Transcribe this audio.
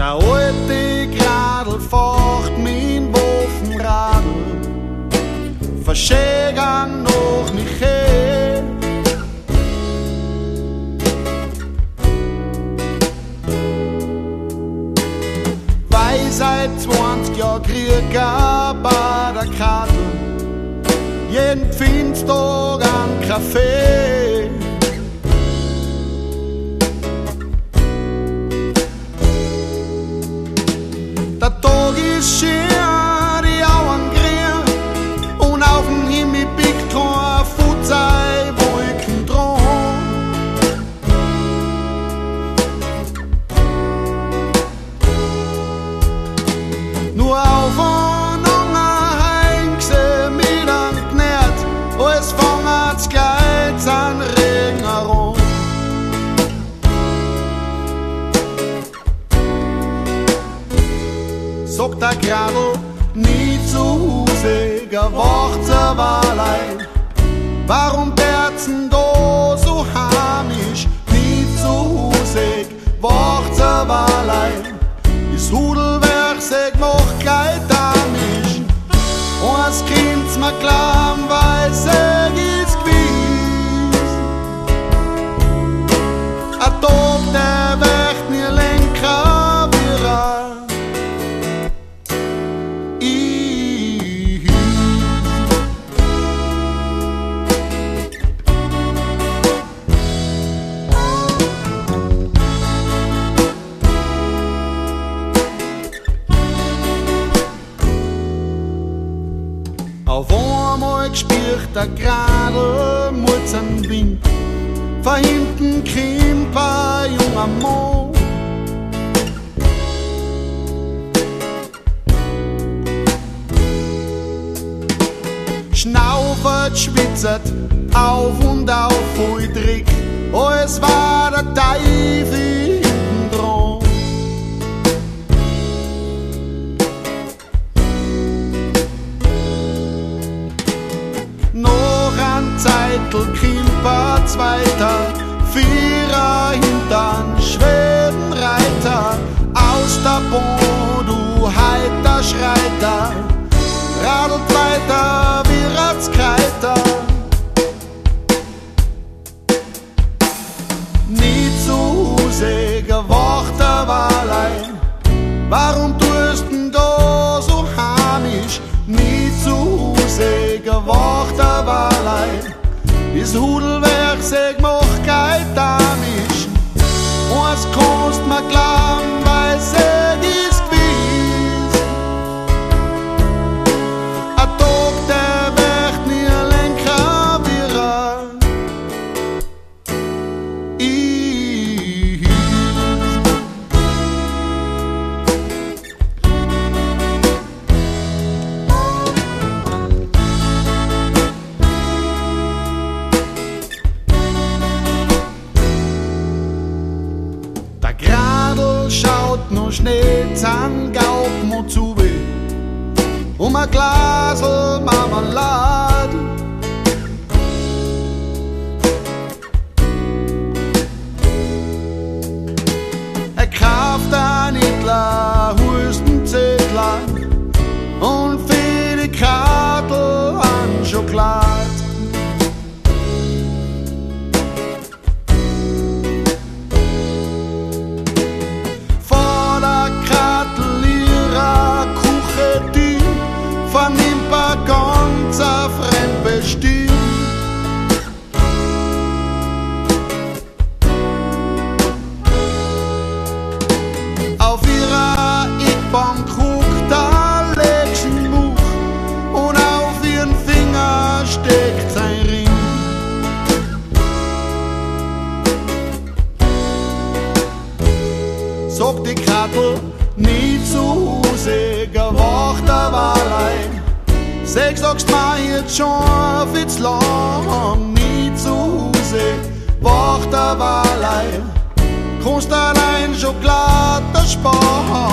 Der alte Gradl fort mein Wofenradl, verschägang noch nicht her. Weil seit 20 Jahren Krieg gab bei der Karte, jeden Pfingsttag an Kaffee. Der Tag ist schön, die Augen grün, und auf dem Himmel biegt kein Fuß sei Wolken dran. Nur auf und an heimse mit an Knert, es fängt gleich an Regen herum. Sagt der Gradl nie zu Hause, gewacht allein. Warum derzen da so heimisch? Nie zu Hause, wacht allein. Ist Hudelwerk, sag mach gleich damisch. Und als Kind mir klar, weil sag ist gewiss. A Tag, der wächt mir lenker wieder. Auf einmal gespürt der Gradl Mutz am Wind, von hinten kommt ein junger Mann. Schnaufert, schwitzert, auf und auf, voll Dreck, oh, es war der Teufel hinten dran. Noch ein Zeitl Kimper, zweiter, Vierer hintern schweren Reiter, aus der Bahn, du heiter Schreiter, radelt weiter wie Ratskreiter. Nie zu Hause, gewacht aber allein, warum tust denn da so heimisch? Nie zu Hause, gewacht aber allein, ist Hudelwerk, sag mach gleich damisch. Und es kannst mir glauben, weil sag ist gewiss. A Tag, der wächt mir lenker wieder. Der Gradl schaut noch schnell an Gaub zu um ein Glasl Marmelade. Er kauft ein Hitler Hustenzettel und für die Karte an Schokolade. Vernimmt ein ganz fremdbestimmt. Auf ihrer Eckbank guckt der letzten Buch und auf ihren Finger steckt sein Ring. Sagt die Gradl nie zu Hause, gewacht aber allein. Sagst mir jetzt schon viel zu lang, nie zu Hause, wacht aber allein. Kannst allein Schokolade sparen.